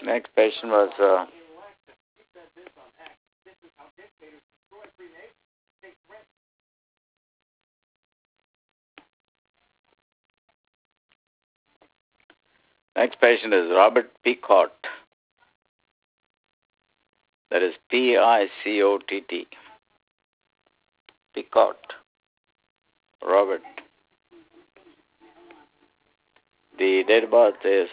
Next patient was Robert Picott. That is Picott. Picott. Robert. The date of birth is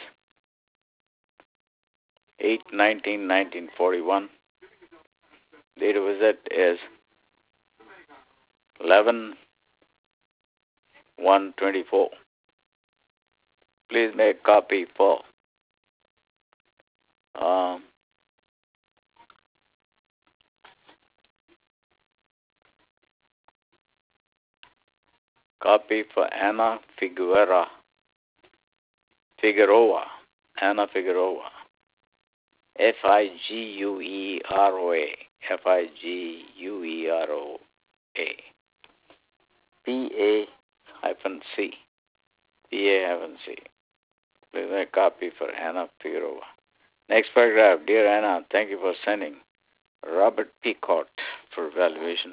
8/19/1941. Date of visit is 11/1/24. Please make copy for Anna Figueroa. Anna Figueroa. Figueroa. Figueroa. PA-C. PA-C. Please make a copy for Anna Figueroa. Next paragraph. Dear Anna, thank you for sending Robert Picott for evaluation.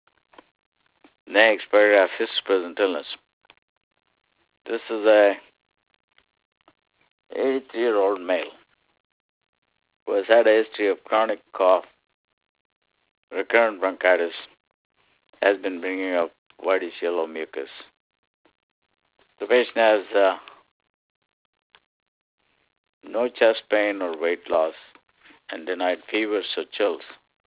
Next paragraph. His present illness. This is a 83-year-old male who has had a history of chronic cough, recurrent bronchitis, has been bringing up whitish yellow mucus. The patient has no chest pain or weight loss and denied fevers or chills.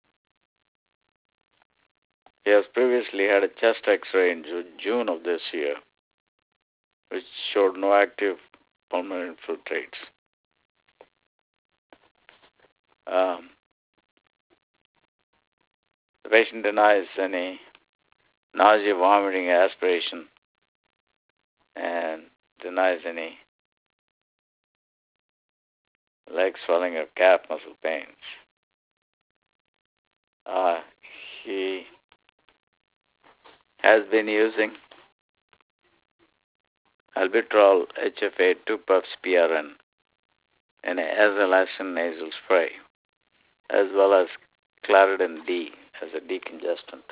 He has previously had a chest x-ray in June of this year, which showed no active pulmonary infiltrates. The patient denies any nausea, vomiting, aspiration, and denies any leg swelling or calf muscle pains. He has been using albuterol HFA 2 puffs PRN and an azelasin nasal spray, as well as Claritin D as a decongestant.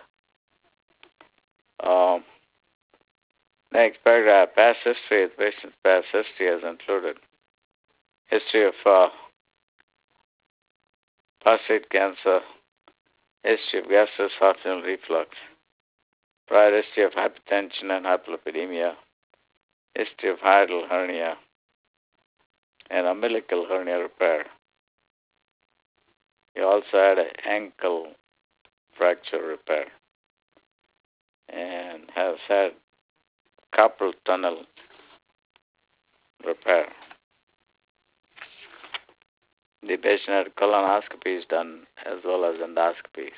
Next paragraph, past history. The patient's past history has included history of prostate cancer, history of gastroesophageal reflux, prior history of hypertension and hyperlipidemia, history of hiatal hernia, and umbilical hernia repair. He also had an ankle fracture repair and has had carpal tunnel repair. The patient had colonoscopies done as well as endoscopies.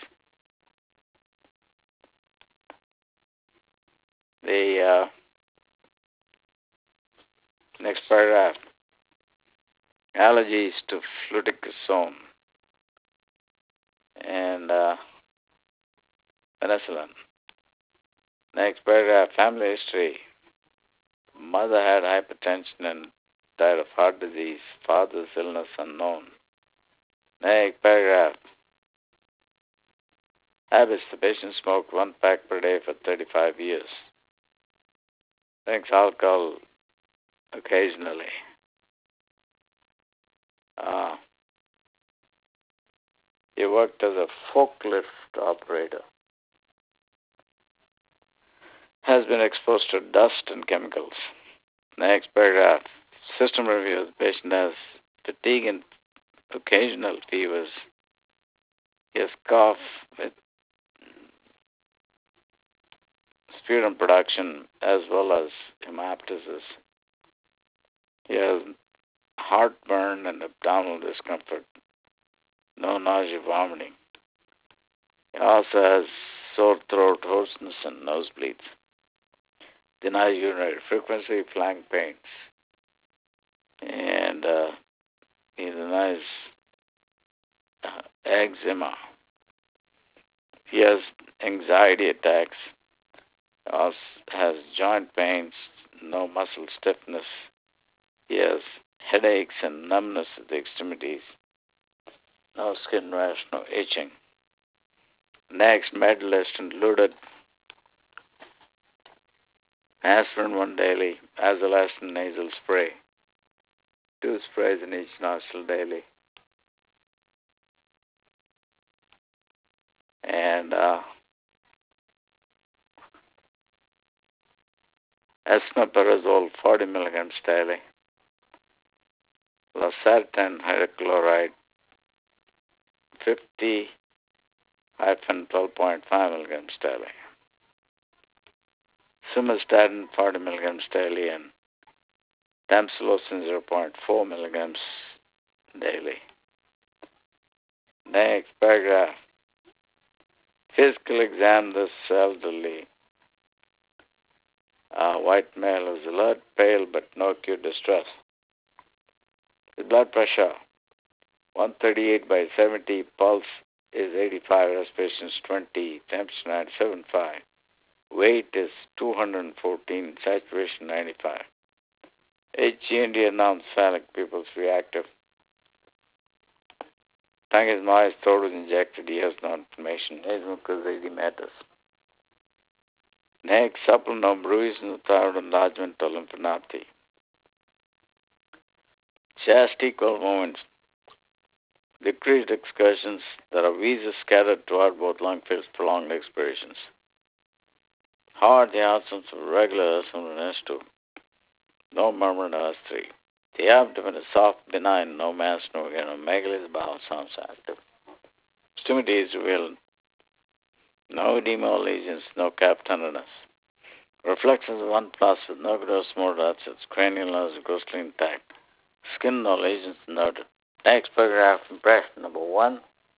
The next paragraph, allergies to fluticasone and penicillin. Next paragraph, family history. Mother had hypertension and died of heart disease. Father's illness unknown. Next paragraph, habits. The patient smoked 1 pack per day for 35 years. Drinks alcohol occasionally. He worked as a forklift operator. Has been exposed to dust and chemicals. Next paragraph, system review. The patient has fatigue and occasional fevers. He has cough with sputum production as well as hemoptysis. He has heartburn and abdominal discomfort. No nausea, vomiting. He also has sore throat, hoarseness, and nosebleeds. Denies urinary frequency, flank pains. And he denies eczema. He has anxiety attacks. Also has joint pains, no muscle stiffness. He has headaches and numbness of the extremities. No skin rash, no itching. Next, Medalist included aspirin 1 daily, Azelastine nasal spray. 2 sprays in each nostril daily. And esomeprazole 40 milligrams daily. Losartan hydrochloride 50-12.5 milligrams daily. Simvastatin 40 milligrams daily and tamsulosin 0.4 milligrams daily. Next paragraph. Physical exam this elderly. White male is alert, pale, but no acute distress. The blood pressure 138/70, pulse is 85, respiration is 20, temperature 97.5. Weight is 214, saturation 95. HGND non-cephalic, pupils reactive. Tongue is moist, throat is injected, ears no inflammation, nasal mucus edematous. Next, supplemental bruising without enlargement or lymphadenopathy. Chest equal movements. Decreased excursions. There are wheezes scattered throughout both lung fields, prolonged expirations. Heart, the absence of regular S1 and S2. No murmur, no S3. The abdomen is soft, benign, no mass, no megaly, the bowel sounds active. Extremities revealed. No edema lesions, no calf tenderness. Reflections of 1+ with no gross motor abscess, cranial nerves grossly intact. Skin no lesions noted. Next paragraph, impression number 1.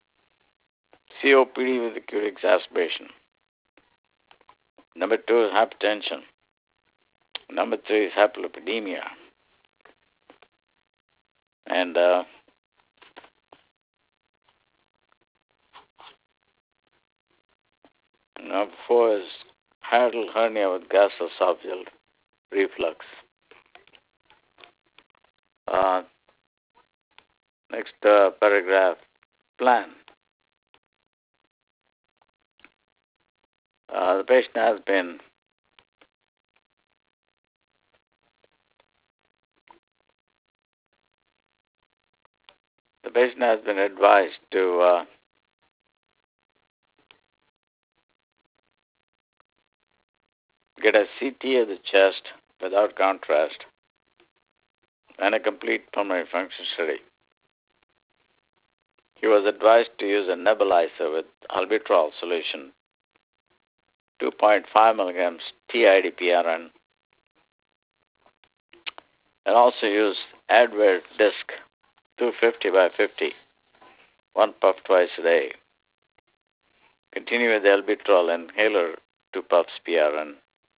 COPD with acute exacerbation. Number 2 is hypertension. Number 3 is hyperlipidemia. And number 4 is hiatal hernia with gastroesophageal reflux. Next paragraph, plan. The patient has been advised to get a CT of the chest without contrast and a complete pulmonary function study. He was advised to use a nebulizer with albuterol solution, 2.5 milligrams TID-PRN, and also use Advair disc, 250/50, 1 puff twice a day. Continue with the albuterol inhaler, 2 puffs PRN,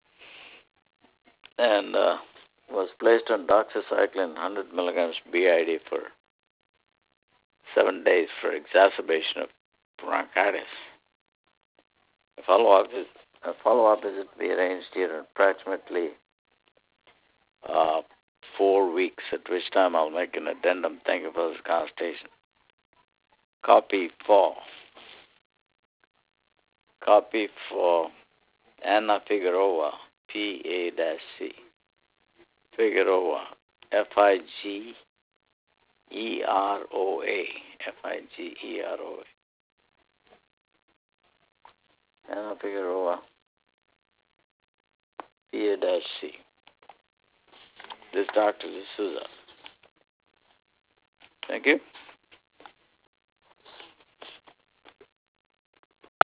and was placed on doxycycline 100 milligrams BID for 7 days for exacerbation of bronchitis. A follow-up visit to be arranged here in approximately 4 weeks, at which time I'll make an addendum. Thank you for this consultation. Copy for Anna Figueroa, PA-C. Figueroa, Figeroa, Figeroa. Anna Figueroa, PA-C. This is Dr. D'Souza. Thank you.